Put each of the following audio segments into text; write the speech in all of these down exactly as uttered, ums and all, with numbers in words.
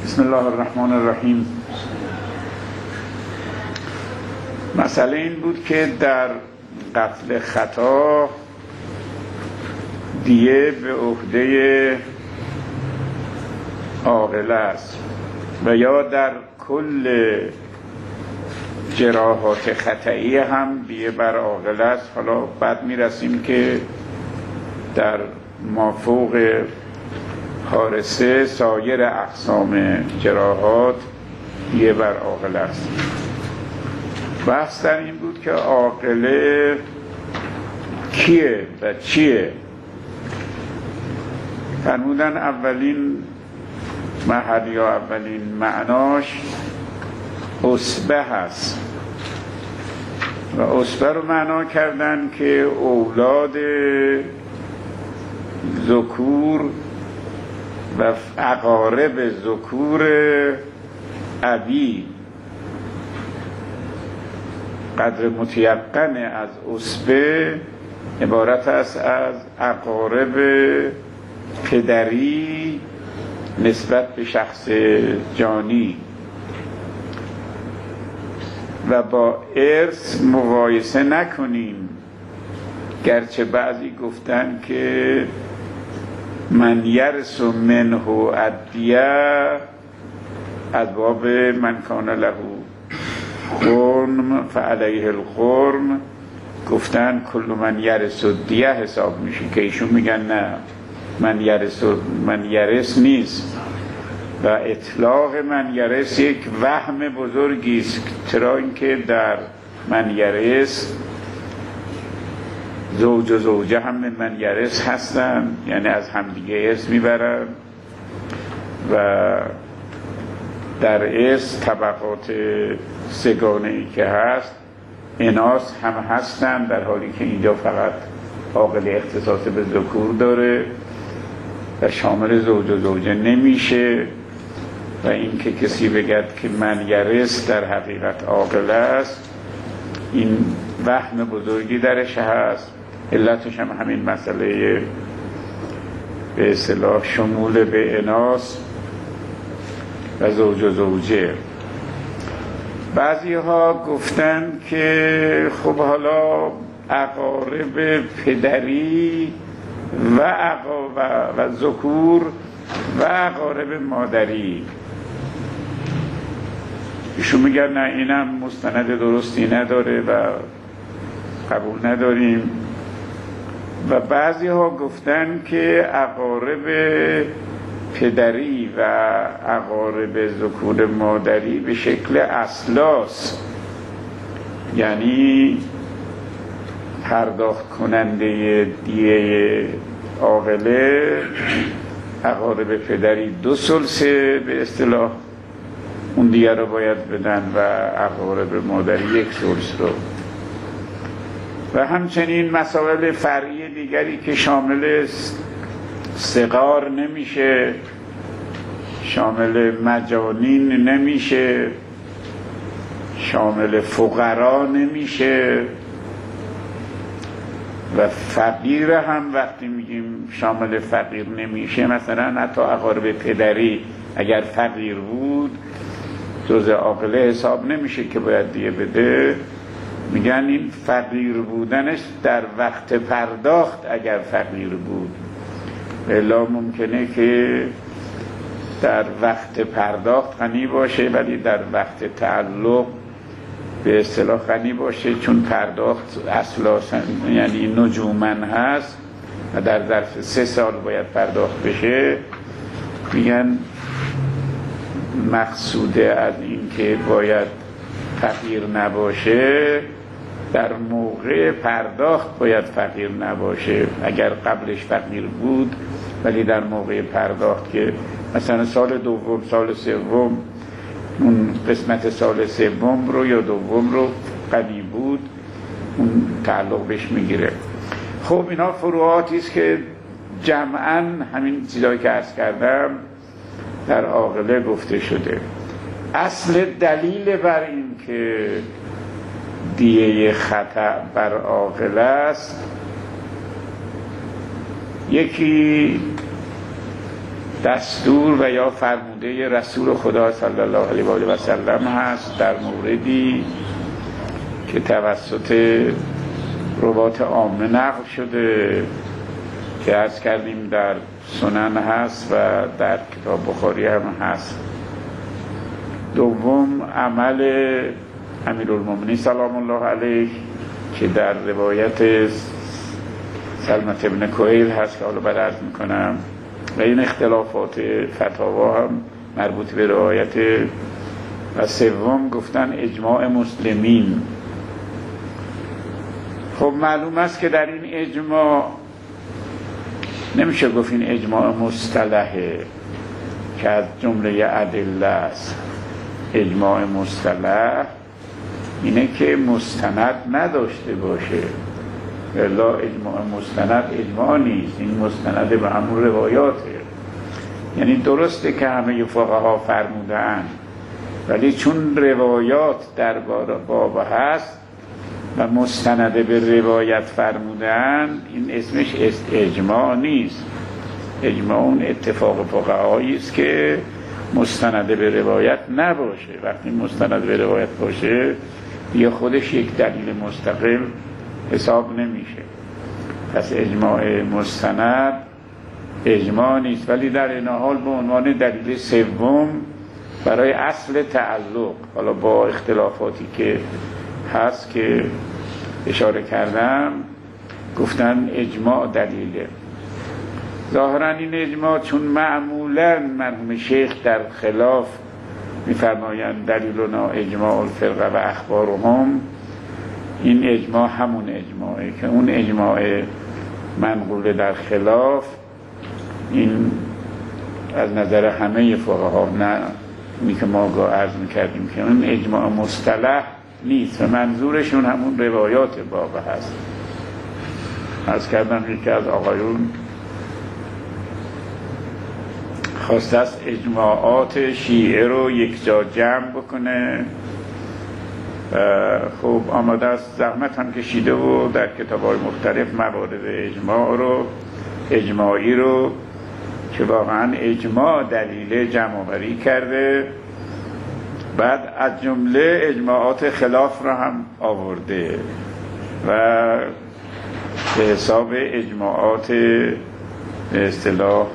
بسم الله الرحمن الرحیم. مسئله این بود که در قتل خطا دیه به عهده عاقل است و یا در کل جراحات خطایی هم دیه بر عاقل است. حالا بعد میرسیم که در مافوق حارسه سایر اقسام جراحات دیه بر عاقل است. بحث در این بود که عاقله کیه و چیه. فرمودن اولین محل یا اولین معناش اصبه هست و اصبه رو معنا کردن که اولاد ذکور و اقارب ذکور ابی. قدر متیقن از اصبه عبارت است از اقارب پدری نسبت به شخص جانی و با ارث مقایسه نکنیم، گرچه بعضی گفتن که من یرث منه ادیه از باب من کان له خرم فعلیه الخرم، گفتن کل من یرث دیه حساب میشه، که ایشون میگن نه، من یرث من یرث نیست و اطلاق من یرث یک وهم بزرگی است، چرا اینکه در من یرث زوج و زوجه هم من یرث هستن، یعنی از همدیگه ارث میبرن و در ارث طبقات سگانه ای که هست اناث هم هستن، در حالی که اینجا فقط عاقل اختصاص به ذکور داره و شامل زوج و زوجه نمیشه. و این که کسی بگد که من یرث در حقیقت عاقل است، این وهم بزرگی درش هست. علتش هم همین مسئله به اصطلاح شمول به اناث و زوج و زوجه. بعضی ها گفتن که خب حالا اقارب پدری و اقارب و ذکور و اقارب مادری، ایشون میگن نه، اینم مستند درستی نداره و قبول نداریم. و بعضی ها گفتن که اقارب پدری و اقارب ذکور مادری به شکل اصلاس، یعنی پرداخت کننده دیه عاقله اقارب پدری دو ثلثه به اصطلاح اون دیگه رو باید بدن و اقارب مادری یک ثلث رو. و همچنین مسائل فرعی دیگری که شامل صغار نمیشه، شامل مجانین نمیشه، شامل فقرا نمیشه و فقیر هم وقتی میگیم شامل فقیر نمیشه، مثلا حتی اقارب پدری اگر فقیر بود جزء عاقله حساب نمیشه که باید دیه بده. میگن این فقیر بودنش در وقت پرداخت اگر فقیر بود، الا ممکنه که در وقت پرداخت غنی باشه ولی در وقت تعلق به اصطلاح غنی باشه، چون پرداخت اصلا یعنی نجومن هست و در ظرف سه سال باید پرداخت بشه. میگن مقصوده از این که باید فقیر نباشه در موقع پرداخت باید فقیر نباشه. اگر قبلش فقیر بود ولی در موقع پرداخت که مثلا سال دوم سال سوم اون قسمت سال سوم رو یا دوم رو غنی بود، اون تعلق بهش میگیره. خب اینا فروعاتی است که جمعاً همین چیزایی که عرض کردم در عاقله گفته شده. اصل دلیل بر این که دیه خطا بر عاقله است، یکی دستور و یا فرموده رسول خدا صلی الله علیه و آله و سلم هست در موردی که توسط روات عامه نقل شده که عرض کردیم در سنن هست و در کتاب بخاری هم هست. دوم عمل امیرالمومنین سلام الله علیه که در روایت سلمت ابن کویل هست که حالا بعد عرض میکنم، و این اختلافات فتاوا هم مربوط به روایت. و سوم گفتن اجماع مسلمین. خب معلوم است که در این اجماع نمیشه گفت این اجماع مصطلحه که از جمله ادله است. اجماع مصطلح اینه که مستند نداشته باشه، الا اجماع مستند اجماع نیست، این مستند به همون روایاته. یعنی درسته که همه فقها فرمودن، ولی چون روایات در باب هست و مستنده به روایت فرمودن، این اسمش اجماع نیست. اجماع اون اتفاق فقهایی است که مستنده به روایت نباشه. وقتی مستند به روایت باشه یا خودش یک دلیل مستقل حساب نمیشه. پس اجماع مستند اجماع نیست، ولی در این حال به عنوان دلیل سوم برای اصل تعلق، حالا با اختلافاتی که هست که اشاره کردم، گفتن اجماع دلیله. ظاهرا این اجماع چون معمولا مرحوم شیخ در خلاف میفرمایند دلیلنا اجماع الفرقه و اخبارهم، این اجماع همون اجماعه که اون اجماع منقول در خلاف این از نظر همه فقها، نه اونی که ما گاه عرض میکردیم که اون اجماع مصطلح نیست و منظورشون همون روایات باب هست. عرض کردم یکی از آقایون خواسته است اجماعات شیعه رو یک جا جمع بکنه. خب آماده است، زحمت هم کشیده و در کتاب‌های مختلف موارد اجماع رو اجماعی رو که واقعا اجماع دلیل جمع آوری کرده. بعد از جمله اجماعات خلاف را هم آورده و به حساب اجماعات به اصطلاح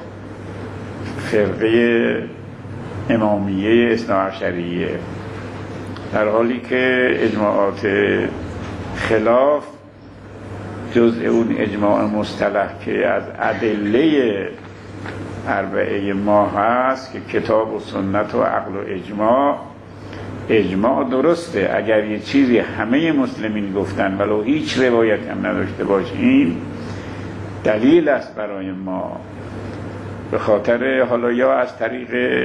فرقه امامیه اثنا عشریه، در حالی که اجماعات خلاف جزء اون اجماع مصطلح که از ادله اربعه ما هست که کتاب و سنت و عقل و اجماع. اجماع درسته اگر یه چیزی همه مسلمین گفتن ولو هیچ روایت هم نداشته باشین، دلیل است برای ما، به خاطر حالا یا از طریق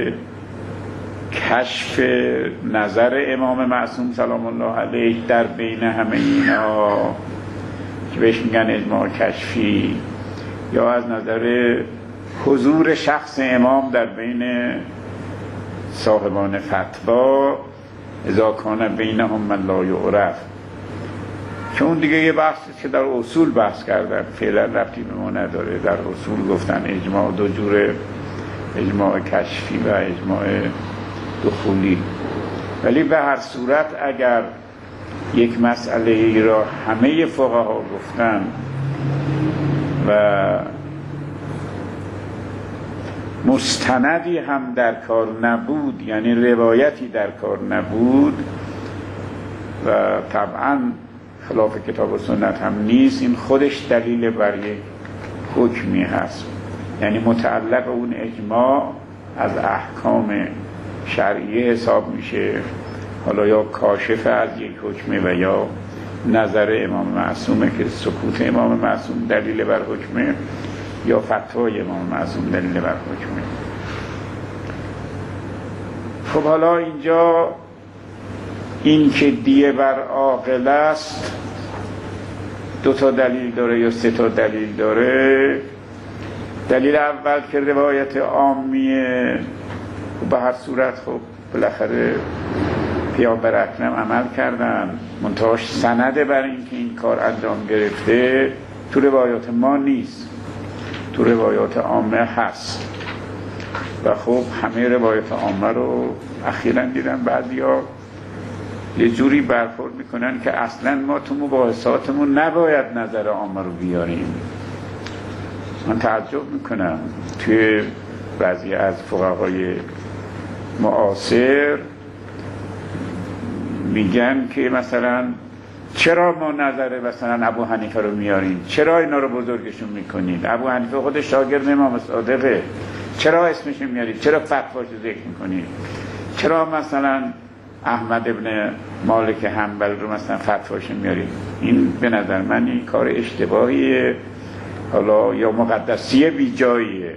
کشف نظر امام معصوم سلام الله علیه در بین همه اینا که بهش میگن اجماع کشفی، یا از نظر حضور شخص امام در بین صاحبان فتوا اذا کان بینهم من لا یعرف، که اون دیگه یه بحثی که در اصول بحث کردن، فعلا ربطی به ما نداره. در اصول گفتن اجماع دو جوره، اجماع کشفی و اجماع دخولی. ولی به هر صورت اگر یک مسئله ای را همه فقها گفتن و مستندی هم در کار نبود، یعنی روایتی در کار نبود و طبعا خلاف کتاب و سنت هم نیست، این خودش دلیل بر یک حکمی هست. یعنی متعلق اون اجماع از احکام شرعیه حساب میشه، حالا یا کاشف از یک حکمه و یا نظر امام معصومه که سکوت امام معصوم دلیل بر حکمه، یا فتوای امام معصوم دلیل بر حکمه. خب حالا اینجا این که دیه بر عاقل است دو تا دلیل داره یا سه تا دلیل داره. دلیل اول که روایت عامیه، به هر صورت خب بالاخره پیامبر اکرم عمل کردن، منتهاش سنده بر این که این کار انجام گرفته تو روایات ما نیست، تو روایات عامه هست. و خب همه روایت عامه رو اخیراً دیدم بعضیا یه جوری برخورد میکنن که اصلا ما تو مباحثاتمون نباید نظر عامه رو بیاریم. من تعجب میکنم توی بعضی از فقهای معاصر میگن که مثلا چرا ما نظر مثلا ابو حنیفه رو میاریم، چرا اینا رو بزرگشون میکنید، ابو حنیفه خود شاگرد امام صادقه، چرا اسمش میارید، چرا فتواش رو ذکر میکنید، چرا مثلا احمد ابن مالک حنبل رو مثلا فتواش میارید. این به نظر من این کار اشتباهیه، حالا یا مقدسی بی جاییه.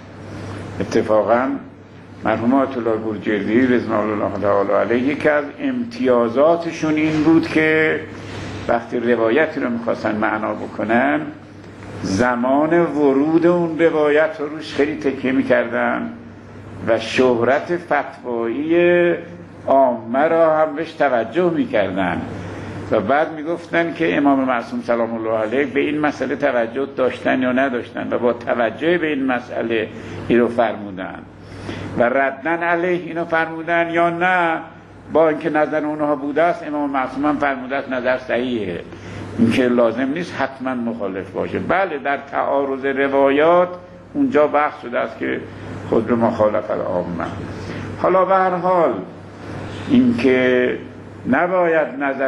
اتفاقا مرحوم آیت الله بروجردی رضوان الله تعالی علیه که از امتیازاتشون این بود که وقتی روایتی رو میخواستن معنا بکنن زمان ورود اون روایت رو روش خیلی تکیه میکردن و شهرت فتوایی عامه را هم بهش توجه میکردن و بعد میگفتن که امام معصوم سلام الله علیه به این مسئله توجه داشتن یا نداشتن و با توجه به این مسئله این رو فرمودن و ردن علیه اینو فرمودن یا نه با اینکه نظر اونها بوده است امام معصوم هم فرموده است نظر صحیحه، اینکه لازم نیست حتما مخالف باشه. بله در تعارض روایات اونجا بحث شده است که خود به مخالف العامه. حالا به هر حال اینکه نباید نظر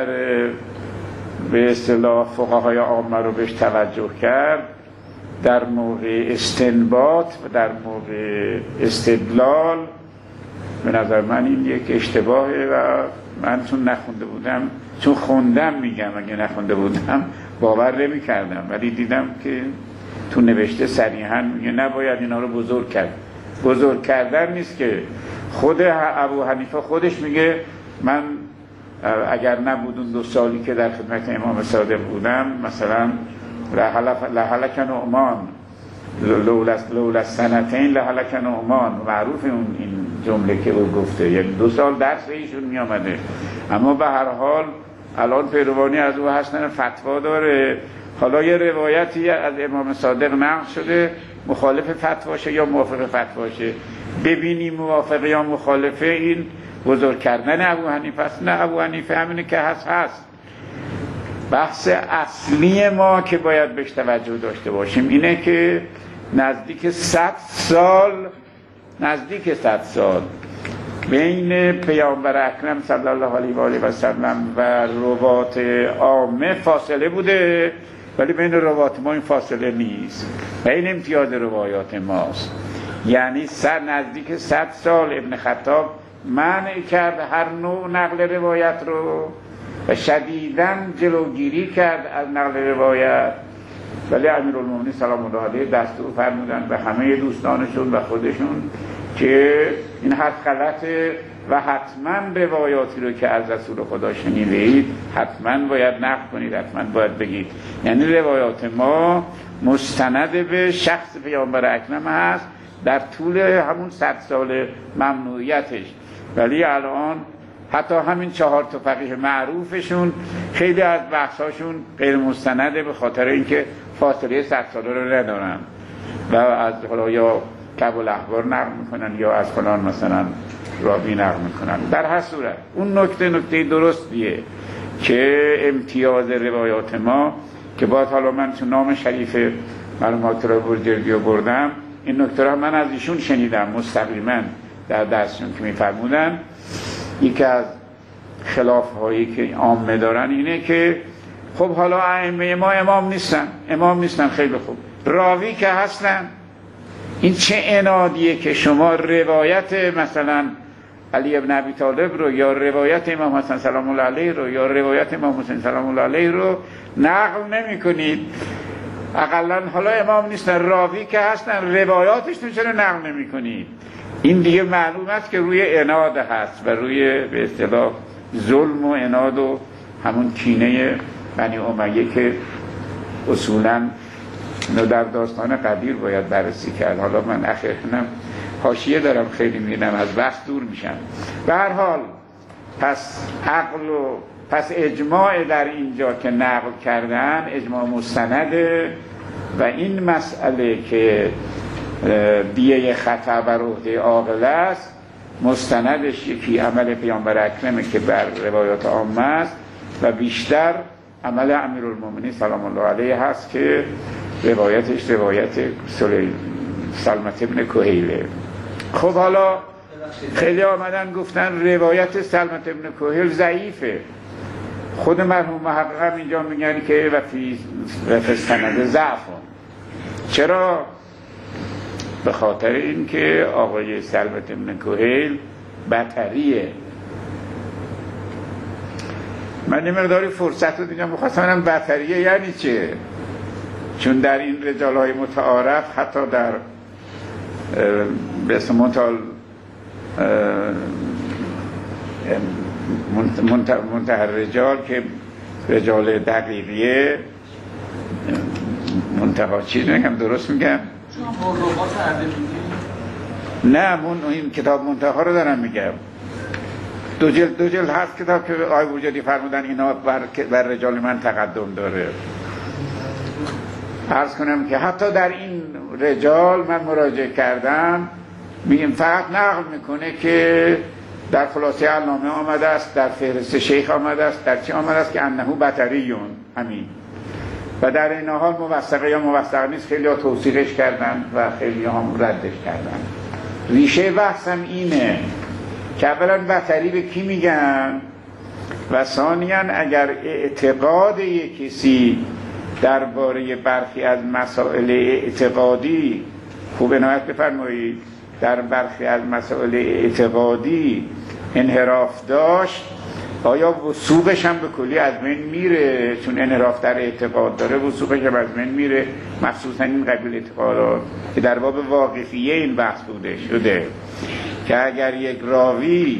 به اصطلاح فقهای عامه رو بهش توجه کرد در موقع استنباط و در موقع استدلال، به نظر من این یک اشتباهه و من چون نخونده بودم، چون خوندم میگم، اگه نخونده بودم باور نمی کردم، ولی دیدم که تو نوشته صریحاً میگه نباید اینا رو بزرگ کرد. بزرگ کردن نیست که خود ابو حنیفه خودش میگه من اگر نبود اون دو سالی که در خدمت امام صادق بودم مثلا لهلک نعمان لولا سنتین لهلک نعمان، معروف اون این جمله که او گفته، یعنی دو سال درس ایشون می آمده، اما به هر حال الان پیروانی از او هستن فتوا داره. حالا یه روایتی از امام صادق نقل شده مخالف فتواشه یا موافق فتواشه، ببینی موافق یا مخالفه، این بزرگ کردن ابو حنیفه است. نه، ابو حنیفه همینه که هست هست. بحث اصلی ما که باید بهش توجه داشته باشیم اینه که نزدیک صد سال نزدیک صد سال بین پیامبر اکرم صلی الله علیه و آله و سلم و روات عامه فاصله بوده، ولی بین روات ما این فاصله نیست و این امتیاز روایات ماست. یعنی سر نزدیک صد سال ابن خطاب منع کرد هر نوع نقل روایت رو و شدیداً جلوگیری کرد از نقل روایت، ولی امیرالمومنین سلام الله علیه دستور فرمودن به همه دوستانشون و خودشون که این حرف غلطه و حتما روایاتی رو که از رسول خدا شنیدید حتما باید نقل کنید، حتما باید بگید. یعنی روایات ما مستند به شخص پیامبر اکرم هست در طول همون صد سال ممنوعیتش، ولی الان حتی همین چهار تا فقیه معروفشون خیلی از بحثاشون غیر مستنده به خاطر اینکه فاصله صد ساله رو ندارن و از حالا یا کعب الاحبار نقل میکنن یا از فلان مثلا راوی نقل میکنن. در هر صورت اون نکته نکته درستیه که امتیاز روایات ما که باید، حالا من چون نام شریف مرحوم آیت الله بروجردی رو بردم، این نکته رو من از ایشون شنیدم مستقیما در درسشون که میفرمودن یکی از خلاف هایی که عامه دارن اینه که خب حالا ائمه ما امام نیستن، امام نیستن، خیلی خوب، راوی که هستن. این چه عنادیه که شما روایت مثلا علی ابن ابی طالب رو یا روایت امام حسن سلام الله علیه رو یا روایت امام حسین سلام الله علیه رو نقل نمی کنید. اقلا حالا امام نیستن، راوی که هستن، روایاتشون چرا نقل نمی کنید؟ این دیگه معلوم است که روی عناد هست و روی به اصطلاح ظلم و عناد و همون کینه بنی امیه که اصولاً در داستان قدیر باید بررسی کرد. حالا من اخیراً حاشیه دارم خیلی میرم از بحث دور میشم. به هر حال پس عقل و پس اجماع در اینجا که نقل کردن اجماع مستنده و این مسئله که دیه خطا بر عهده عاقل است، مستندش یکی عمل پیامبر اکرمه که بر روایات عامه است و بیشتر عمل امیرالمومنین سلام الله علیه هست که روایتش روایت سلمة ابن کهیله. خب حالا خیلی آمدن گفتن روایت سلمة ابن کهیل ضعیفه. خود مرحوم محقق هم اینجا میگن که و فی و فی سند ضعف. چرا؟ به خاطر اینکه آقای سلمة ابن کهیل بطریه. من یه مقداری فرصت رو دیدم می‌خواستم ببینم بطریه یعنی چه، چون در این رجال‌های متعارف حتی در به اسم منتهى منتهى الرجال که رجال دقیقیه منتهى چیز نگم درست میگم نه من این کتاب منتهى رو دارم میگم دو جلد دو جلد هست کتاب که آقای وجودی فرمودن اینا بر, بر رجال من تقدم داره. عرض کنم که حتی در این رجال من مراجعه کردم میگم فقط نقل میکنه که در خلاصه علامه آمده است، در فهرست شیخ آمده است، در چی آمده است که انه بطریون همین، و در این حال موثقه یا موثق نیست. خیلی ها توثیقش کردن و خیلی هم ردش کردن. ریشه بحثم اینه که اولا بطری به کی میگن و ثانیاً اگر اعتقاد یک کسی درباره برخی از مسائل اعتقادی خوب عنایت بفرمایید در برخی از مسائل اعتقادی انحراف داشت، آیا وثوقش هم به کلی از بین میره؟ چون انحراف در اعتقاد داره وثوقش هم از بین میره، مخصوصا این قبیل اعتقادات که در باب واقفیه این بحث بوده شده که اگر یک راوی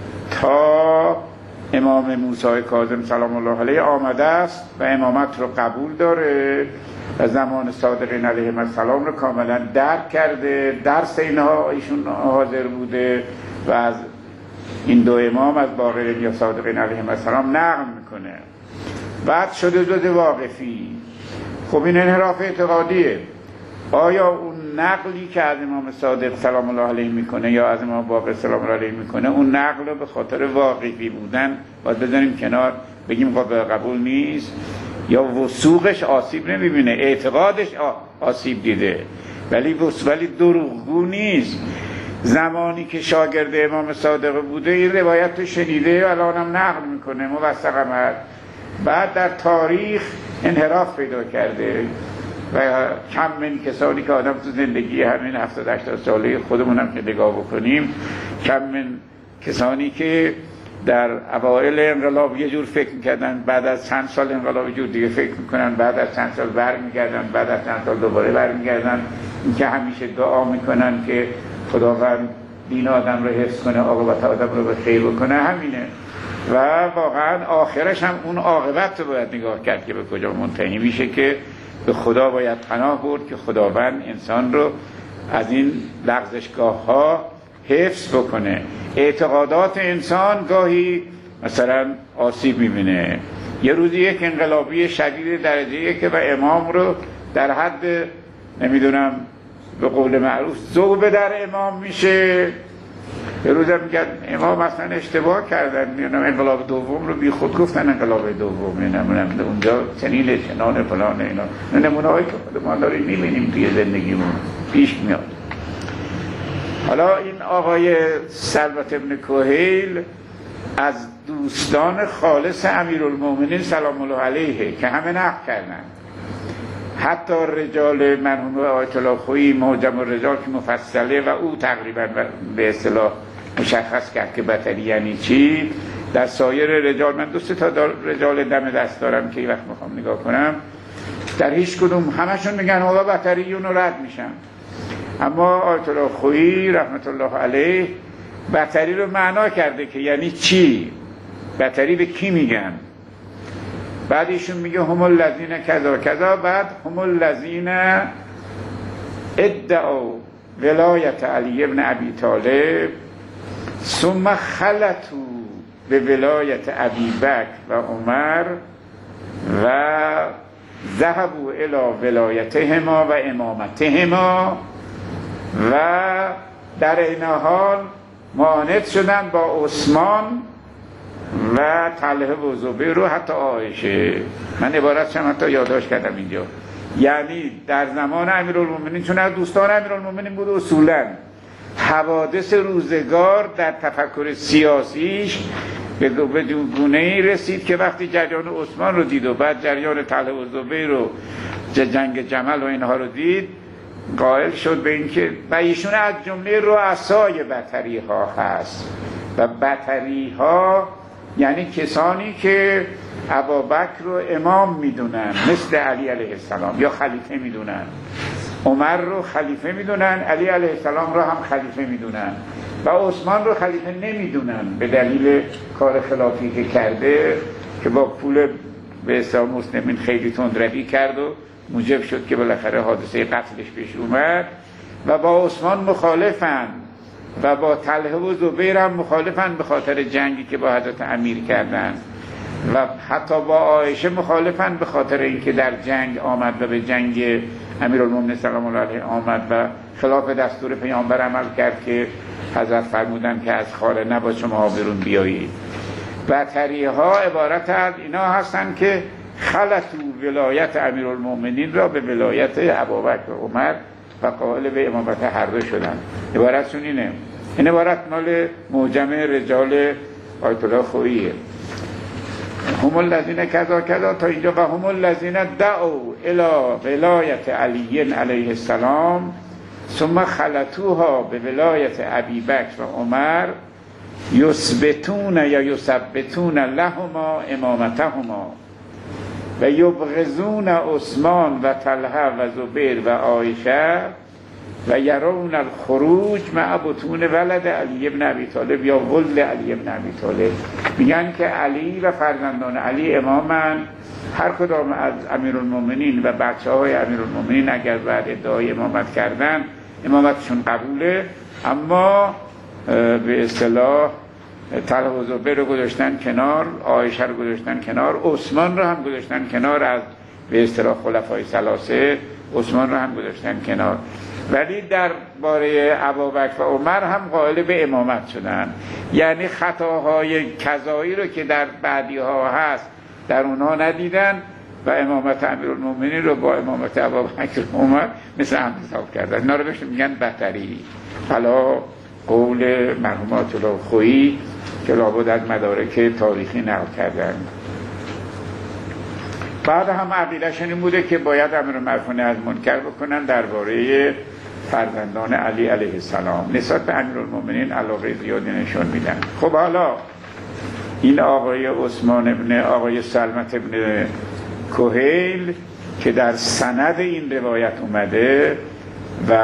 تا امام موسی کاظم سلام الله علیه آمده است و امامت رو قبول داره و زمان صادقین علیهم السلام رو کاملا درک کرده، درس اینها ایشون حاضر بوده و از این دو امام از باقرین یا صادقین علیهم السلام نقل میکنه، بعد شده جز واقفی. خب این انحراف اعتقادیه. آیا اون نقلی که از امام صادق سلام الله علیه میکنه یا از امام باقر سلام الله علیه میکنه اون نقل رو به خاطر واقعی بودن باید بذاریم کنار بگیم قابل قبول نیست، یا وثوقش آسیب نمیبینه، اعتقادش آسیب دیده ولی ولی دروغگو نیست؟ زمانی که شاگرد امام صادق بوده این روایت رو شنیده و الان هم نقل میکنه موثق هم، بعد در تاریخ انحراف پیدا کرده و کم من کسانی که آدم تو زندگی همین هفتاد هشتاد ساله خودمون هم که نگاه بکنیم، کم من کسانی که در اوائل انقلاب یه جور فکر میکردن، بعد از چند سال انقلاب یه جور دیگه فکر میکنن، بعد از چند سال برمیگردن، بعد از چند سال دوباره برمیگردن. این که همیشه دعا میکنن که خداوند دین آدم رو حفظ کنه، عاقبت آدم رو به خیر بکنه، همینه. و واقعا آخرش هم اون عاقبت رو باید نگاه کرد که به کجا منتهی میشه، که به خدا باید پناه برد که خداوند انسان رو از این لغزشگاه ها حفظ بکنه. اعتقادات انسان گاهی مثلا آسیب میبینه. یه روزی یک انقلابی شدید درجه‌ای که و امام رو در حد نمیدونم به قول معروف ذوب در امام میشه، یه روزم میگن امام اصلا اشتباه کردن، میدونم انقلاب دوم رو بی خود گفتن انقلاب دوم، میدونم اونجا چنین چنان فلان اینا نمونه هایی که خود ما داریم میبینیم توی زندگیمون پیش میاد. حالا این آقای سلمة ابن کهیل از دوستان خالص امیرالمومنین سلام الله علیه که همه نقل کردن، حتی رجال مرحوم آیت الله خویی معجم الرجال که مفصله و او تقریبا به اصطلاح مشخص کرد که بطری یعنی چی. در سایر رجال من دو سه تا رجال دم دست دارم که این وقت میخوام نگاه کنم، در هیچ کدوم همشون میگن آقا بطریون رو رد میشن، اما آیت الله خویی رحمت الله علیه بطری رو معنا کرده که یعنی چی، بطری به کی میگن. بعد ایشون میگه هم الذین کذا کذا، بعد هم الذین ادعوا ولایت علی ابن ابی طالب ثم خلطوا به ولایت ابی بکر و عمر و ذهبوا الی ولایتهما و امامتهما و در این حال معاند شدن با عثمان و طلحه و زبیر و حتی عایشه. من عبارتش هم حتی یادداشت کردم اینجا. یعنی در زمان امیرالمومنین، چون از دوستان امیرالمومنین بود، اصولا حوادث روزگار در تفکر سیاسیش به گونه‌ای رسید که وقتی جریان عثمان رو دید و بعد جریان طلحه و زبیر رو جنگ جمل و اینها رو دید، قائل شد به اینکه و ایشون از جمله رؤسای بطری ها هست و بطری ها یعنی کسانی که ابوبکر رو امام میدونن مثل علی علیه السلام یا خلیفه میدونن، عمر رو خلیفه میدونن، علی علیه السلام رو هم خلیفه میدونن و عثمان رو خلیفه نمیدونن به دلیل کار خلافی که کرده که با پول به اصطلاح مسلمین خیلی تندروی کرد و موجب شد که بالاخره حادثه قتلش پیش اومد و با عثمان مخالفن و با طلحه و زبیر هم مخالفن به خاطر جنگی که با حضرت امیر کردن و حتی با عایشه مخالفن به خاطر اینکه در جنگ آمد و به جنگ امیرالمومنین سلام الله علیه آمد و خلاف دستور پیامبر عمل کرد که حضرت فرمودن که از خانه نباید شما بیرون بیایید. بطری ها عبارت از اینا هستن که خلطو ولایت امیرالمومنین را به ولایت ابوبکر و عمر و قائل به امامت هر دو شدن. عبارتشون اینه. این عبارت مال معجم رجال آیت الله خوییه. هم الذین کذا کذا تا اینجا و هم الذین دعوا الی ولایت علی علیه السلام ثم خلطوها به ولایت ابی بکر و عمر یثبتون یا یثبتون لهما امامتهما و یبغضون عثمان و طلحه و زبیر و عایشه و یرون الخروج مع بطون ولد علی ابن ابی طالب یا ولد علی ابن ابی طالب. میگن که علی و فرزندان علی امامن، هر کدام از امیرالمومنین و بچه های امیرالمومنین اگر بعد ادعای امامت کردن امامتشون قبوله، اما به اصطلاح طلحه و زبیر رو گذاشتن کنار، عایشه رو گذاشتن کنار، عثمان رو هم گذاشتن کنار، از به اصطلاح خلفای ثلاثه عثمان رو هم گذاشتن کنار، ولی در باره ابوبکر و عمر هم قائل به امامت شدن. یعنی خطاهای کذایی رو که در بعدی ها هست در اونها ندیدن و امامت امیرالمومنین رو با امامت ابوبکر و عمر مثل هم حساب کردن. اینا رو بهش میگن بطری. حالا قول مرحوم آیت الله خویی که لابد از مدارک تاریخی نقل کردن. بعد هم عقیده‌شون این بوده که باید امر معروف و نهی از منکر بکنن درباره فرزندان علی علیه السلام. نسبت به امیرالمومنین علاقه زیادی نشون میدن. خب حالا این آقای عثمان ابن آقای سلمت ابن کهیل که در سند این روایت اومده و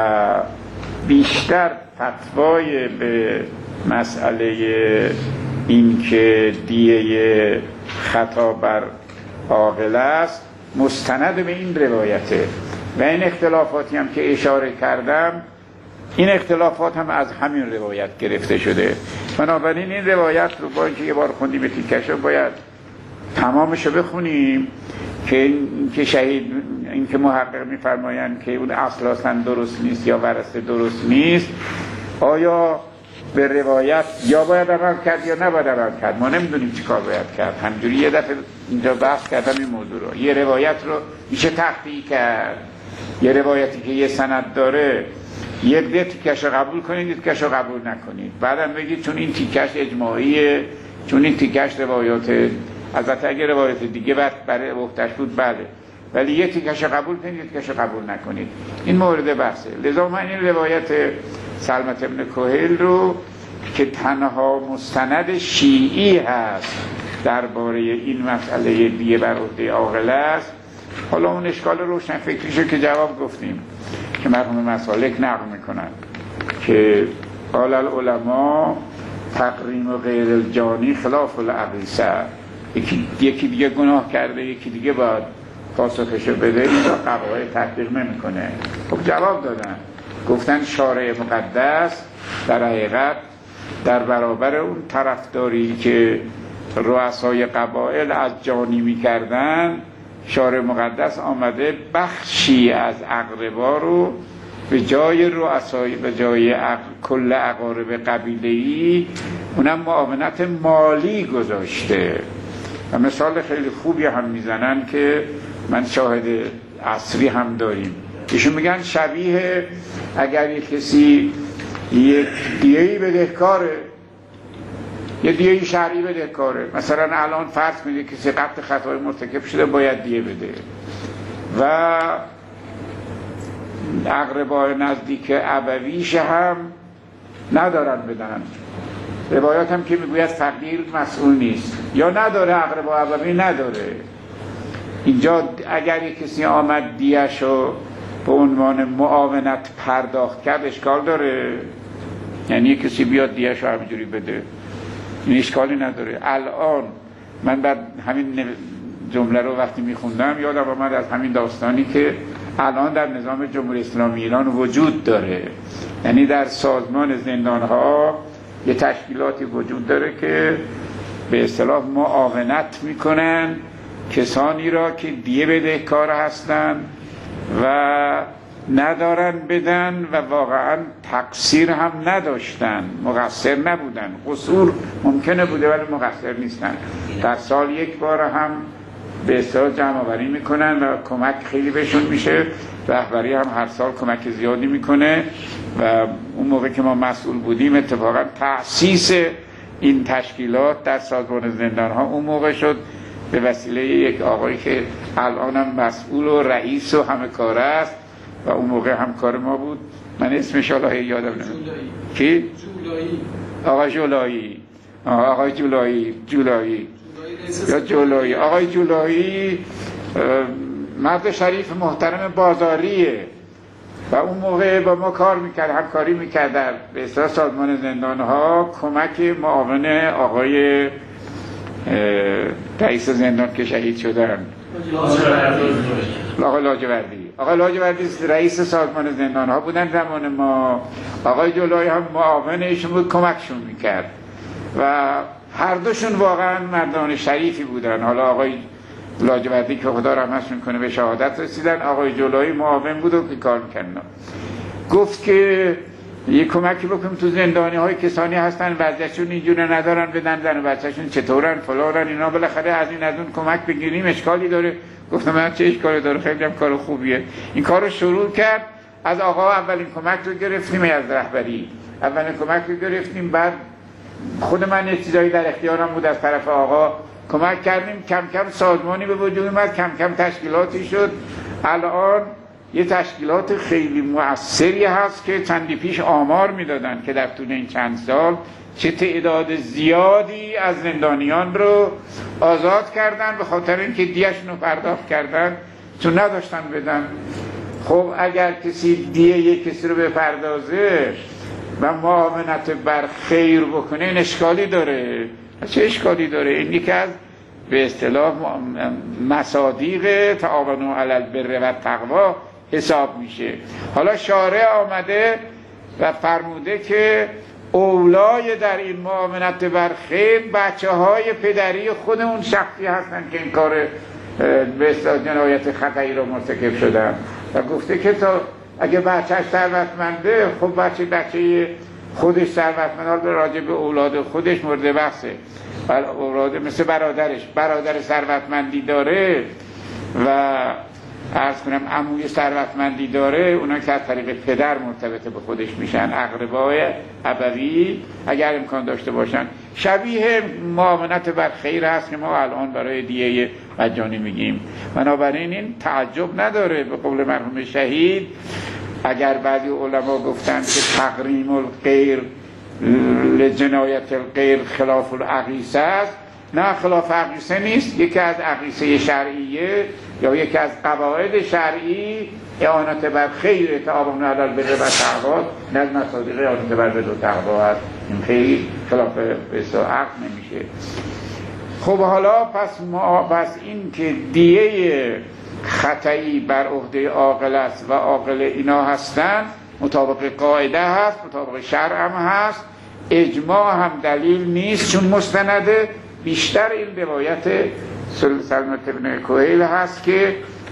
بیشتر فتوای به مسئله این که دیه خطا بر عاقل است مستند به این روایته و این اختلافاتی هم که اشاره کردم، این اختلافات هم از همین روایت گرفته شده. بنابراین این روایت رو با اینکه یه بار خوندیم به تیکش رو باید تمامش رو بخونیم که این که شهید این که محقق میفرمایند که اون اصل اصلا درست نیست یا ورثه درست نیست، آیا به روایت یا باید عمل کرد یا نباید عمل کرد؟ ما نمیدونیم چی کار باید کرد. همجوری یه دفعه اینجا بحث کردم این موضوع رو. یه روایت رو میشه تخفیه کرد، یه روایتی که یه سند داره یه ده تیکش رو قبول کنید، یه تیکش رو قبول نکنید، بعدم بگید چون این تیکش اجماعیه، چون این تیکش روایات، البته اگه روایت دیگه بعد برای وقتش بود بله، ولی یه تیکش رو قبول کنید، یه تیکش رو قبول نکنید. این مورد بحثه. لذا من این روایت سلمت ابن کهیل رو که تنها مستند شیعی هست درباره این مسئله دیه بر عهده عاقل است، حالا اون اشکال روشن فکریشو که جواب گفتیم که مرحوم مسالک نقل میکنن که قال العلماء تقریم و غیر الجانی خلاف العقیصه، یکی, یکی دیگه گناه کرده یکی دیگه باید پاسخشو بده، این را قواعد تطبیق نمیکنه. خب جواب دادن، گفتن شارع مقدس در حقیقت در برابر اون طرفداری که رؤسای قبایل از جانی میکردن، شارع مقدس آمده بخشی از اقربا رو به جای رؤسای به جای عق... کل اقارب قبیله‌ای اونم معاونت مالی گذاشته و مثال خیلی خوبی هم میزنن که من شاهد عصری هم داریم. ایشون میگن شبیه اگر یک کسی یک دیهی بدهکاره، یه دیه شرعی بدهکاره، مثلا الان فرض کنید کسی قطع خطای مرتکب شده باید دیه بده و اقربای نزدیک ابویش هم ندارن بدن. روایات هم که میگوید فقیر مسئول نیست یا نداره، اقربای ابوی نداره. اینجا اگر یک کسی آمد دیهشو به عنوان معاونت پرداخت کرد اشکال داره؟ یعنی یک کسی بیاد دیهشو همینجوری بده، این اشکالی نداره. الان من بعد همین جمله رو وقتی میخوندم یادم آمد از همین داستانی که الان در نظام جمهوری اسلامی ایران وجود داره. یعنی در سازمان زندانها یه تشکیلاتی وجود داره که به اصطلاح معاونت میکنن کسانی را که دیه بدهکار هستن و ندارن بدن و واقعا تقصیر هم نداشتن، مقصر نبودن، قصور ممکنه بوده ولی مقصر نیستن. در سال یک بار هم به اصطلاح جمع آوری میکنن و کمک خیلی بهشون میشه. رهبری هم هر سال کمک زیادی میکنه و اون موقع که ما مسئول بودیم اتفاقا تأسیس این تشکیلات در سازمان زندان ها اون موقع شد به وسیله یک آقایی که الان هم مسئول و رئیس و همه کاره است و اون موقع همکار ما بود. من اسمش الهی یادم نمیاد. کی؟ جولایی. آقای جولایی. آقای جولایی جولایی یا جولایی آقای جولایی مرد شریف محترم بازاریه و اون موقع با ما کار میکرد، همکاری میکرد در به اصطلاح سازمان زندانها، کمک معاون آقای رئیس زندان که شهید شدن، آقای لاجوردی. آقای لاجوردی رئیس سازمان زندان ها بودن زمان ما، آقای جولایی هم معاون ایشون بود، کمکشون میکرد و هر دوشون واقعا مردان شریفی بودن. حالا آقای لاجوردی که خدا رحمتشون کنه به شهادت رسیدن، آقای جولایی معاون بود و که کار میکردن. گفت که یه کمکی بکنیم تو زندانی های کسانی هستن وضعیتشون اینجوره ندارن بدن زن و بچه‌شون چطورن فلانن اینا، بالاخره از این از اون کمک بگیریم، اشکالی داره؟ گفتم من چه اشکالی داره، خیلی هم کار خوبیه. این کار رو شروع کرد. از آقا اولین کمک رو گرفتیم، از رهبری اولین کمک رو گرفتیم، بعد خود من یه چیزایی در اختیارم بود از طرف آقا کمک کردیم، کم کم سازمانی به وجود اومد، کم کم تشکیلاتی شد. الان یه تشکیلات خیلی مؤثری هست که چندی پیش آمار میدادن که در طول این چند سال چه تعداد زیادی از زندانیان رو آزاد کردن به خاطر اینکه دیه‌شون رو پرداخت کردن چون نداشتن بدن. خب اگر کسی دیه یک کسی رو بپردازه و معاونت بر خیر بکنه این اشکالی داره؟ چه اشکالی داره؟ این یکی از به اصطلاح مصادیق تعاونوا علی البر و تقوا حساب میشه. حالا شارع آمده و فرموده که اولای در این معاونت بر خیر بچه های پدری خود اون شخصی هستن که این کار به اصطلاح جنایت خطایی رو مرتکب شدن و گفته که تا اگه بچهش ثروتمنده، خب بچه بچه خودش ثروتمنده، راجع به اولاد خودش مورد بحثه. اولاد مثل برادرش، برادر ثروتمندی داره و عرض کنم عموی ثروتمندی داره، اونا که از طریق پدر مرتبط به خودش میشن، اقربای ابوی اگر امکان داشته باشن. شبیه معاونت بر خیر هست که ما الان برای دیه مجانی میگیم. بنابراین این تعجب نداره. به قول مرحوم شهید اگر بعضی علما گفتن که تقریم الغیر لجنایت الغیر خلاف العقیصه است، نه خلاف عقیصه نیست. یکی از عقیصه شرعیه یا یکی از قواعد شرعی اعانت بر خیر تعاون علی البر و تقوا نه از مصادیق اعانت بر بر و تقوا است. این خیلی خلاف به عقل نمیشه. خب حالا پس ما پس این که دیه خطایی بر عهده عاقل است و عاقل اینا هستن مطابق قاعده هست، مطابق شرع هم هست، اجماع هم دلیل نیست چون مستنده. بیشتر این روایت سلمت ابن کهیل هست که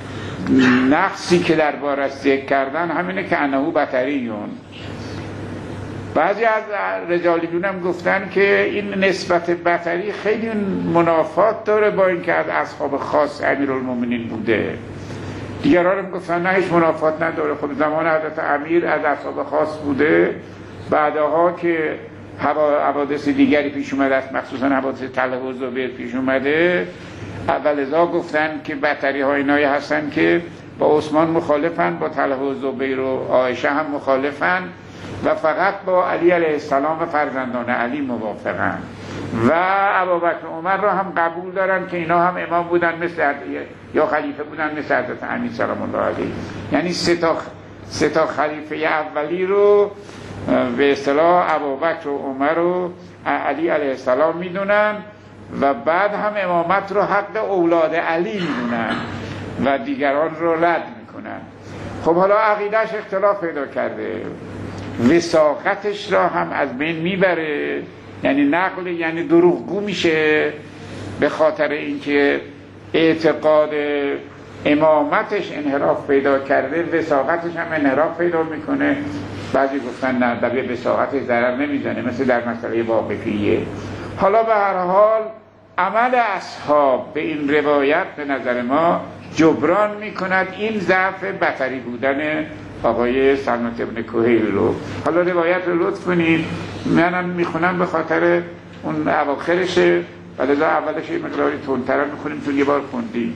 نقصی که در بارش ذکر کردن همینه که انهو بطریون. بعضی از رجالیون هم گفتن که این نسبت بطری خیلی منافات داره با اینکه از اصحاب خاص امیرالمومنین بوده. دیگران هم گفتن نه هیچ منافات نداره، خب زمان حضرت امیر از اصحاب خاص بوده، بعدها که حوادث دیگری پیش اومده است، مخصوصا حوادث طلحه و زبیر پیش اومده، اول ازا گفتن که بطری ها اینایی هستن که با عثمان مخالفن، با طلحه و زبیر و عایشه هم مخالفن و فقط با علی علیه السلام و فرزندان علی موافقن و ابوبکر و عمر را هم قبول دارن که اینا هم امام بودن مثل یا خلیفه بودن مثل حضرت امیر سلام الله علیه. یعنی سه تا سه تا خلیفه اولی رو به اصطلاح ابوبکر و عمر و علی علیه السلام میدونن و بعد هم امامت رو حق اولاد علی میدونن و دیگران رو رد میکنن. خب حالا عقیدهش اختلاف پیدا کرده، وثاقتش را هم از بین میبره، یعنی نقل یعنی دروغگو میشه به خاطر اینکه اعتقاد امامتش انحراف پیدا کرده، وثاقتش هم انحراف پیدا میکنه. بعضی گفتن نه، در وثاقتش ضرر نمیزنه، مثل در مسئله واقفیه. حالا به هر حال عمل اصحاب به این روایت به نظر ما جبران میکند این ضعف بطری بودن آقای سلمت ابن کهیل رو. حالا روایت رو لطف کنید، منم میخونم به خاطر اون اواخرشه و لذا اولش یه مقداری تندتر میخونیم چون یه بار خوندیم.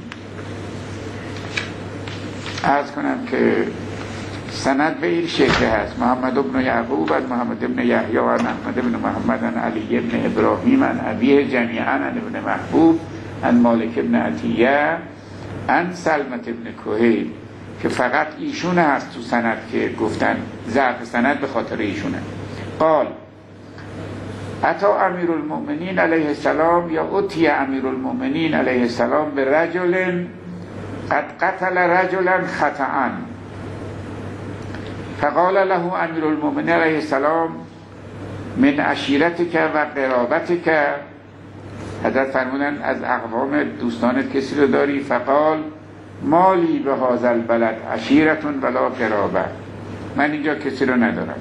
عرض کنم که سند به این شکل هست: محمد ابن یعقوب از محمد ابن یحیی و احمد ابن محمد عن علی ابن ابراهیم عن ابیه جمیعا عن ابن محبوب عن مالک ابن عطیه عن سلمت ابن کهیل، که فقط ایشونه هست تو سند که گفتن ضعف سند به خاطر ایشونه. قال اتا امیرالمؤمنین علیه السلام یا اتی امیرالمؤمنین علیه السلام به رجل قد قتل رجلا خطأ فقال له امیرالمؤمنین علیه السلام من عشیرتک و قرابتک. حضرت فرمودن از اقوام دوستانت کسی رو داری؟ فقال مالی به هذا البلد عشیرتون ولا قرابه، من اینجا کسی رو ندارم.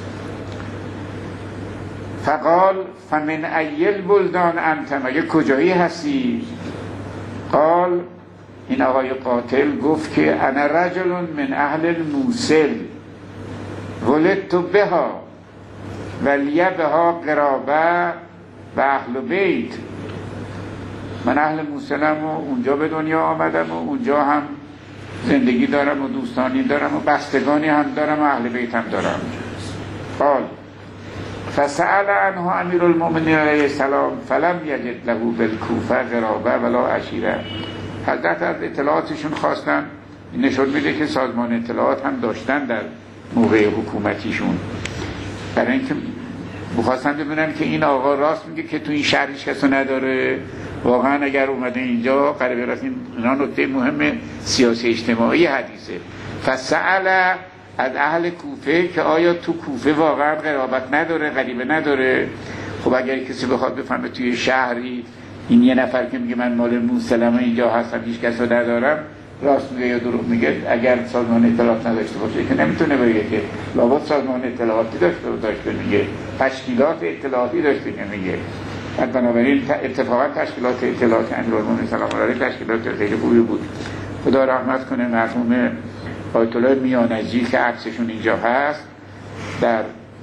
فقال فمن ایل بلدان انت، مگه کجایی هستی؟ قال این آقای قاتل گفت که انا رجل من اهل الموصل ولدت بها ولی بها قرابه و اهل بیت. من اهل موصلم و اونجا به دنیا آمدم و اونجا هم زندگی دارم و دوستانی دارم و بستگانی هم دارم و اهل بیت هم دارم. قال فسأل عنه امیرالمؤمنین علیه السلام فلم یجد له بالکوفه قرابه ولا عشیره. حضرت از اطلاعاتشون خواستن، نشون میده که سازمان اطلاعات هم داشتن در موقع حکومتیشون، برای اینکه بخواستن ببینن که این آقا راست میگه که تو این شهر هیچ کسو نداره، واقعا اگر اومده اینجا قریبه راست. اینا نکته مهم سیاسی اجتماعی حدیثه. فسأل از اهل کوفه که آیا تو کوفه واقعا قرابت نداره، قریبه نداره. خب اگر کسی بخواد بفهمه توی شهری این یه نفر که میگه من مال موسلمه اینجا هستم هیچ کس رو ندارم، راست میگه یا دروغ میگه، اگر سازمان اطلاعات نداشته باشه که نمیتونه بگه که لابد سازمان اطلاعاتی داشته و داشته میگه، تشکیلات اطلاعاتی داشته میگه. بنابراین اتفاقا تشکیلات اطلاعات امیرالمومنین سلام الله علیه تشکیلات خیلی خوبی بود. خدا رحمت کنه مرحوم آیت الله میانجی که عکسشون اینجا هست، در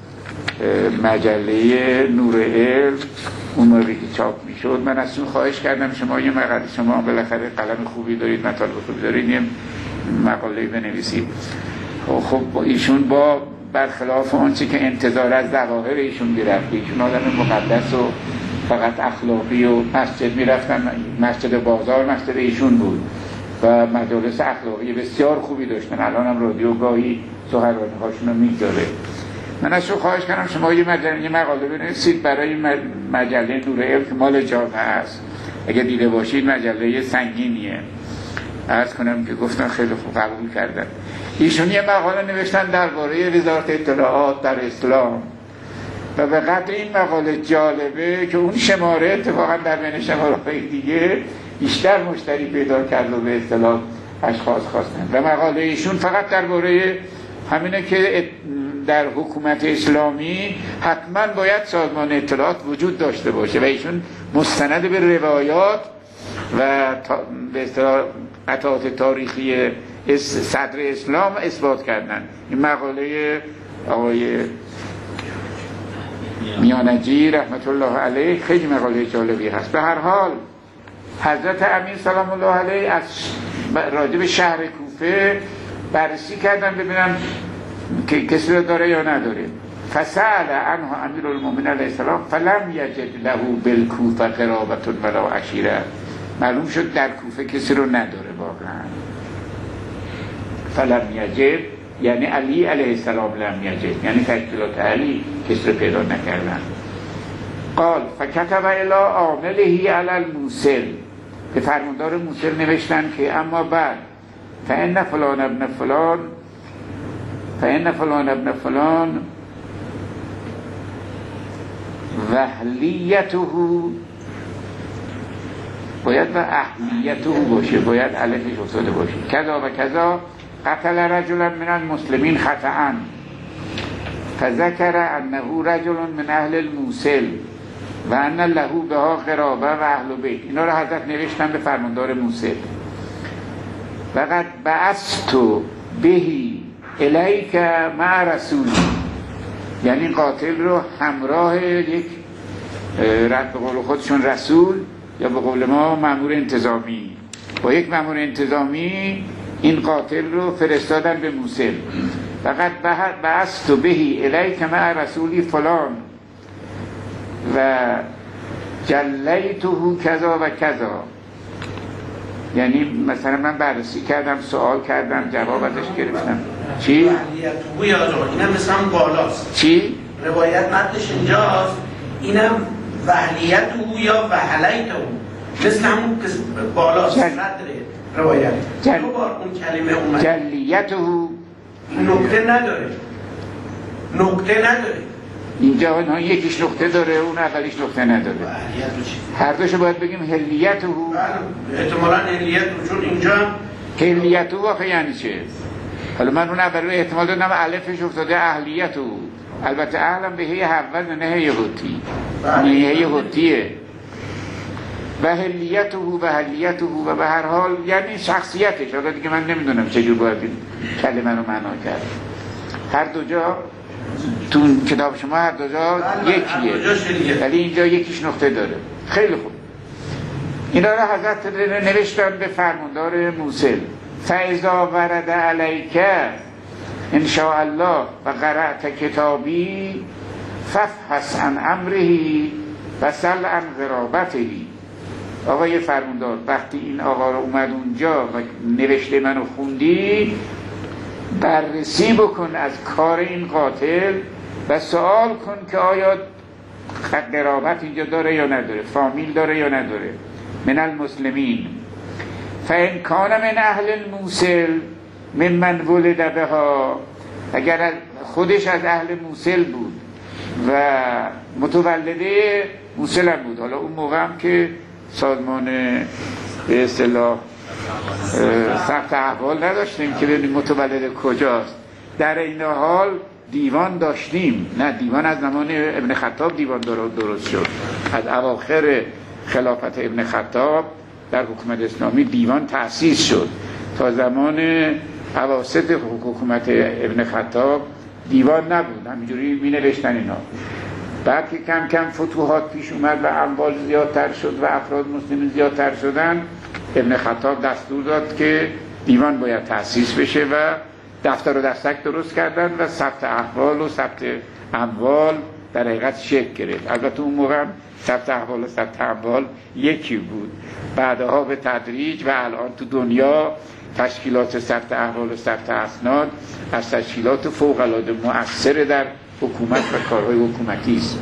مجله نور علم اون موقعی که چاپ میشد من از اون خواهش کردم شما یه مقاله، شما بالاخره قلم خوبی دارید، مطالب خوبی دارید، یه مقاله بنویسید. خب با ایشون با برخلاف اون چی که انتظار از ظواهر ایشون میرفت، ایشون آدم مقدس و فقط اخلاقی و مسجد میرفتن، مسجد بازار مسجد ایشون بود و مجالس اخلاقی بسیار خوبی داشتن. الان هم رادیو گاهی سخنرانی هاشون رو میگذاره. من از شما خواهش کردم شما یه مجله، یه مقاله بنویسید برای مجله نور علم که مال جامعه است، اگه دیده باشید مجله سنگینیه. عرض کنم که گفتن خیلی خوب قبول کردن. ایشون یه مقاله نوشتن درباره وزارت اطلاعات در اسلام و به قدر این مقاله جالبه که اون شماره اتفاقا در بین شماره‌های دیگه بیشتر مشتری پیدا کرد و به اصطلاح اشخاص خواستن و مقاله ایشون فقط درباره همینه که در حکومت اسلامی حتما باید سازمان اطلاعات وجود داشته باشه و ایشون مستند به روایات و به اصطلاح قطعات تاریخی صدر اسلام اثبات کردن. این مقاله آقای میانجی رحمت الله علیه خیلی مقاله جالبی هست. به هر حال حضرت امیر سلام الله علیه از راجع به شهر کوفه بررسی کردن ببینن که کسی رو داره یا نداره. فسأل عنه امیر المؤمنین علیه السلام فلم یجد له بالکوفه قرابة ولا عشیره. معلوم شد در کوفه کسی رو نداره واقعا. فلم یجد یعنی علی علیه السلام لم یجد، یعنی تشکیلات علی کسی رو پیدا نکردن. قال فکتب الی عامله علی الموصل، به فرماندار موصل نوشتن که اما بعد فإن فلان ابن فلان فإن فلان ابن فلان وحلیته، باید و اهلیته باشه، باید الفش افتاده باشه. کذا و کذا قتل رجلا من المسلمین خطأ فذکر انه رجل من اهل الموصل و ان له بها قرابه و اهل بیت. اینا رو حضرت نوشتن به فرماندار موصل. وقد بعثت بهی الیک مع رسول، یعنی قاتل رو همراه یک رد به قول خودشون رسول یا به قول ما مأمور انتظامی، با یک مأمور انتظامی این قاتل رو فرستادن به موصل. فقط بعثت بهی الیک مع رسولی فلان و جلیته کذا و کذا، یعنی مثلا من بررسی کردم، سوال کردم، جواب ازش گرفتم. چی؟ وحلیته یا رو اینم مثلا بالاست. چی؟ روایت متنش اینجاست، اینم وحلیته یا وحلیته مثل همون که بالاست. جل... نداره روایت جل... دو بار اون کلمه اومد. جلیته نکته نداره، نکته نداره اینجا. اونها یکیش نقطه داره، اون اولیش نقطه نداره. هر دوشو باید بگیم هلیته. احتمالاً هلیته، چون اینجا هلیته واقعا یعنی چه؟ حالا من اون اولی احتمال دادم الفش افتاده اهلیته، البته اهلم به هی اول نه هی هوتی، نه هی هوتیه. و هلیته و هلیته و به هر حال یعنی شخصیتش. حالا دیگه من نمیدونم چجور باید این کلمه رو معنا کرد. هر دو جا تو کتاب شما هر دو جا یکیه، ولی اینجا یکیش نقطه داره. خیلی خوب. اینا رو حضرت نوشتن به فرماندار موصل. فاذا ورد علیک ان شاء الله و قرأت کتابی فافحص عن امره و سل عن غرابته. آقای فرماندار وقتی این آقا رو اومد اونجا و نوشته منو خوندی، بررسی بکن از کار این قاتل و سوال کن که آیا قرابت اینجا داره یا نداره، فامیل داره یا نداره. من المسلمین فان کان من اهل الموصل ممن ولد بها، اگر خودش از اهل موصل بود و متولده موصل هم بود. حالا اون موقع هم که سازمان به اصطلاح ثبت احوال نداشتیم که ببینیم متولد کجاست. در این حال دیوان داشتیم. نه، دیوان از زمان ابن خطاب دیوان درست شد. از اواخر خلافت ابن خطاب در حکومت اسلامی دیوان تأسیس شد. تا زمان اواسط حکومت ابن خطاب دیوان نبود، همینجوری می نوشتن اینا. بعد که کم کم فتوحات پیش اومد و اموال زیادتر شد و افراد مسلمین زیادتر شدن، ابن خطاب دستور داد که دیوان باید تأسیس بشه و دفتر و دستک درست کردن و ثبت احوال و ثبت اموال در حقیقت شکل گرفت. البته اون موقع ثبت احوال و ثبت اموال یکی بود. بعدها به تدریج و الان تو دنیا تشکیلات ثبت احوال و ثبت اسناد از تشکیلات فوق العاده مؤثر در حکومت و کارهای حکومتی است.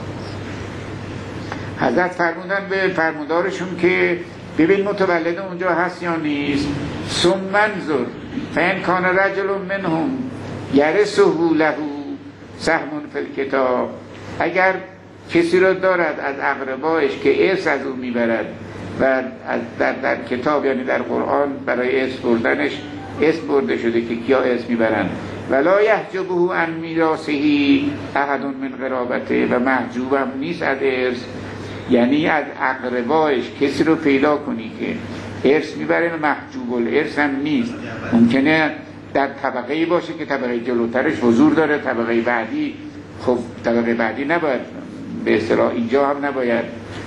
حضرت فرمودن به فرماندارشون که ببین متولد اونجا هست یا نیست. ثم انظر فان کان رجل منهم یرثه له سهم فی الکتاب، اگر کسی را دارد از اقربایش که ارث از او میبرد و در, در کتاب یعنی در قرآن برای اسم بردنش اسم برده شده که کیا اسم میبرن. ولا یحجبه عن میراثه احد من قرابته، و محجوب هم نیست از ارث، یعنی از اقربایش کسی رو پیدا کنی که ارث میبره و محجوب الارث هم نیست. ممکنه در طبقه باشه که طبقه جلوترش حضور داره، طبقه بعدی خب طبقه بعدی نباید به اصطلاح اینجا هم نباید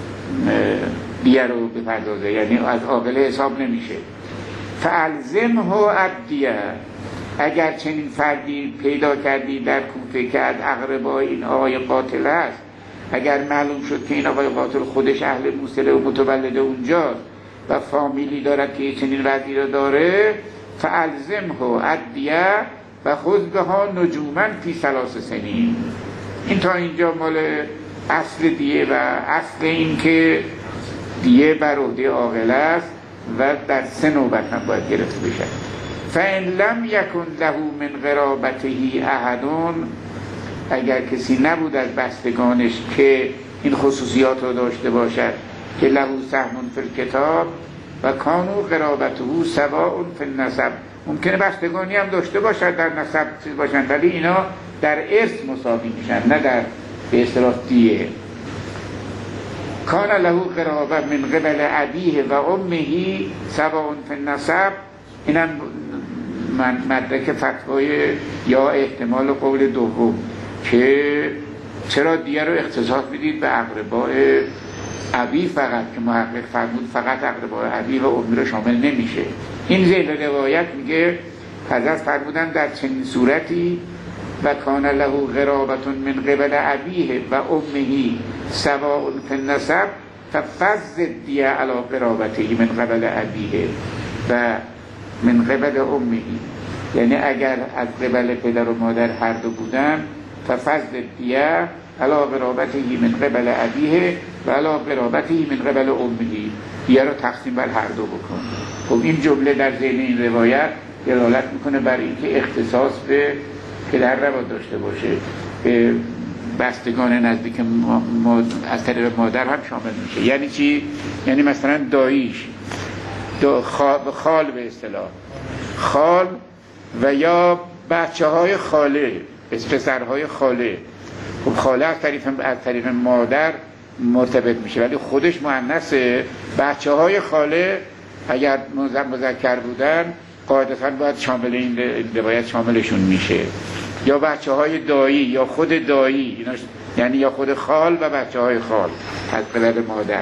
دیه رو بپردازه، یعنی از عاقله حساب نمیشه. فالزمه الدیه، اگر چنین فردی پیدا کردی در کوفه که از اقربای این آقای قاتل است، اگر معلوم شد که این آقای قاتل خودش اهل موصله و متولد اونجاست و فامیلی دارد که چنین وضعی رو داره، فالزمه الدیه و خذ بها نجوما فی ثلاث سنین. این تا اینجا مال اصل دیه و اصل این که دیه بر عهده عاقل است و در سه نوبت هم باید گرفته بشه. فإن لم یکن له من قرابته احد، اگر کسی نبود از بستگانش که این خصوصیات رو داشته باشد که له سهم فی الکتاب و کانوا قرابته سواء فی النسب، ممکنه بستگانی هم داشته باشد در نسب چیز باشن ولی اینا در ارث مساوی میشن نه در به اصطلاح دیه. کان له قرابه من قبل ابیه و امه سواء فی النسب، اینم من مدرک فتوای یا احتمال قول دوم که چرا دیه رو اختصاص بدید به اقربای ابی فقط، که محقق فرمود فقط اقربای ابی و امی رو شامل نمیشه. این ذیل روایت میگه حضرت فرمودن در چنین صورتی و کان له قرابه من قبل ابیه و امه سواء فی النسب ففز الدیه علی قرابته من قبل ابیه و من قبل امه، یعنی اگر از قبل پدر و مادر هر دو بودن ففز الدیه علی قرابته من قبل ابیه و علی قرابته من قبل امه، دیه رو تقسیم بر هر دو بکن. خب این جمله در ذیل این روایت دلالت میکنه بر اینکه اختصاص به پدر نباید داشته باشه، به بستگان نزدیک ما ما از طریق مادر هم شامل میشه. یعنی چی؟ یعنی مثلا داییش، دا خال, خال به اصطلاح خال و یا بچه های خاله، پسرهای خاله. خب خاله از طریق از طریق مادر مرتبط میشه ولی خودش مؤنثه. بچه های خاله اگر مذکر بودن قاعدتاً باید شامل این روایت شاملشون میشه، یا بچه های دایی یا خود دایی، اینا یعنی یا خود خال و بچه های خال از قبل مادر.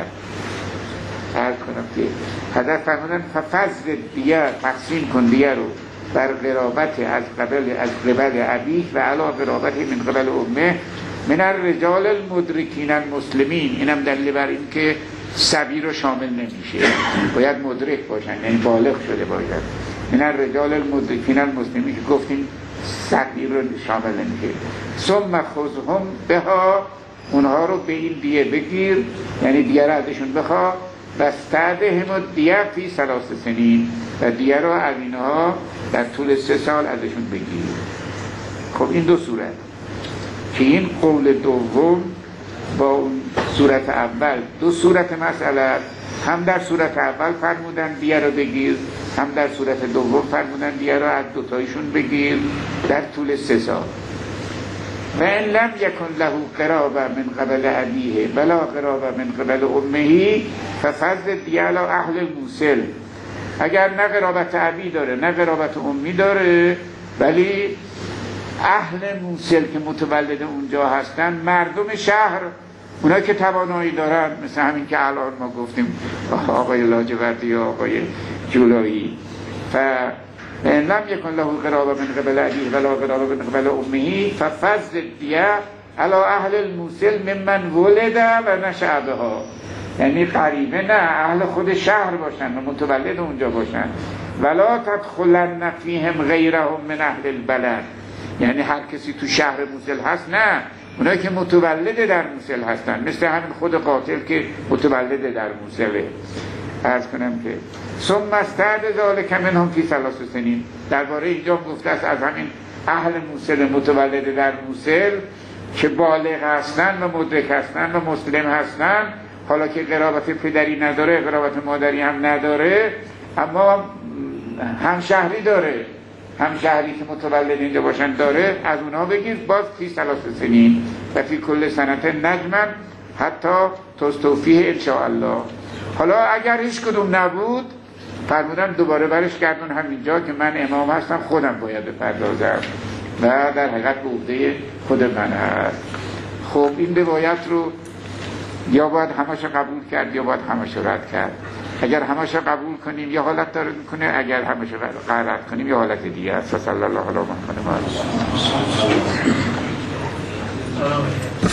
عرض کنم که حضرت فرمودن ففضل دیه، تقسیم کن دیه رو بر قرابت از قبل از قبل ابیه و علی قرابت من قبل امه من الرجال المدرکین المسلمین. اینم دلیل بر این که صبی رو شامل نمیشه، باید مدرک باشن یعنی بالغ شده باید. من الرجال المدرکین المسلمین که گفتیم صبی رو شامل نمیشه. ثم خذهم بها، اونها رو به این دیه بگیر، یعنی دیه رو ازشون بخوا و استعدهم الدیه فی ثلاث سنین، و دیه رو از اینها در طول سه سال ازشون بگیر. خب این دو صورت که این قول دوم با اون صورت اول دو صورت مسئله، هم در صورت اول فرمودن دیه رو بگیر، هم در صورت دوم فرمودن دیه رو از دوتایشون بگیر در طول سه سال. و ان لم یکن له قرابه من قبل ابیه ولا قرابه من قبل امه ففضل دیه علی اهل الموصل. اگر نه قرابت ابی داره نه قرابت امی داره ولی اهل موصل که متولد اونجا هستن، مردم شهر، اونا که توانایی دارن، مثل همین که الان ما گفتیم آقای لاجوردی یا آقای جولایی، فإن لم یکن له قرابه من قبل ابیه ولا قرابه من قبل امه ففضل دیه علی اهل الموصل ممن ولد و نشأ بها، یعنی قریبه نه، اهل خود شهر باشن و متولد اونجا باشن. ولا تدخلن فیهم غیرهم من اهل البلد، یعنی هر کسی تو شهر موصل هست نه، اونایی که متولد در موصل هستن، مثل همین خود قاتل که متولد در موصله. عرض کنم که ثم استعد ذلک منهم فی ثلاث سنین، درباره اینجا گفته است از همین اهل موصل متولد در موصل که بالغ هستن و مدرک هستن و مسلم هستن، حالا که قرابت پدری نداره، قرابت مادری هم نداره، اما همشهری داره، همشهری که متولد اینجا باشن داره، از اونا بگیر. باز فی ثلاث سنین و فی کل سنت نجمن حتی تستوفیه انشاءالله. حالا اگر هیچ کدوم نبود فرمودن دوباره برش گردون همینجا که من امام هستم، خودم باید بپردازم و در حقیقت به عهده خود من هست. خب این روایت رو یا باید همش قبول کرد یا باید همش رد کرد. اگر همش قبول کنیم یه حالت داره میکنه، اگر همش رد کنیم یه حالت دیگه است. صلی الله علیه و آله.